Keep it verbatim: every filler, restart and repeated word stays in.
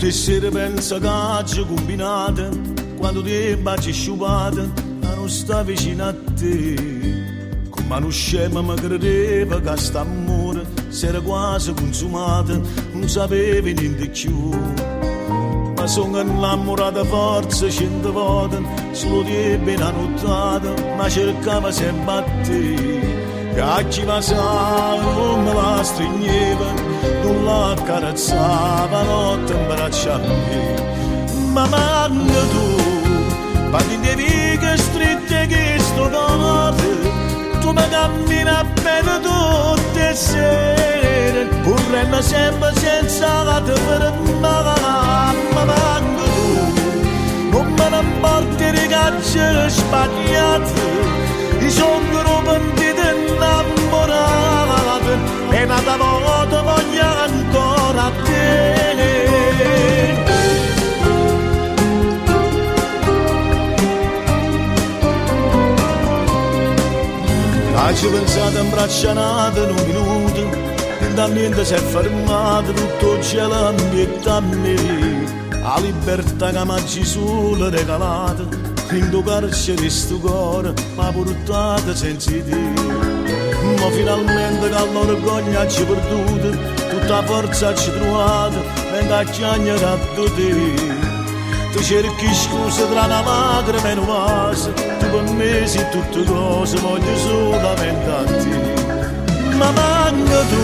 Tutte sere penso che ci combinate, quando ti baci sciupate, a non sta vicino a te. Come uno scemo mi credeva che st'amore si era quasi consumato, non sapevi niente più. Ma sono innamorata forza cento volte, solo di ben nottata, ma cercava sempre a te. Che a chi passava non me la stringeva, non la accarezzava, notte in braccio a me. Ma manca tu, parli di vighe stritte che sto cuore, tu mi cammina bene tutte le sere, correndo sempre senza la te fermare. Ma manca tu, non me ne porti ragazze sbagliate, i sogni pentiti innamorati, e una volta voglio ancora te. Ci pensate in braccianate in un minuto, e da niente si è fermato, tutto il cielo ambienta a me, la libertà che mi solo regalata, in tuo carcere sto cuore mi ha portato senza te. Ma finalmente che l'orgoglio ci perduto, tutta forza ci trovato, mentre a chiagnare te. Tu cerchi scuse tra una lacrima e un vaso, tu per me sei tutte cose, voglio solamente a te. Ma manca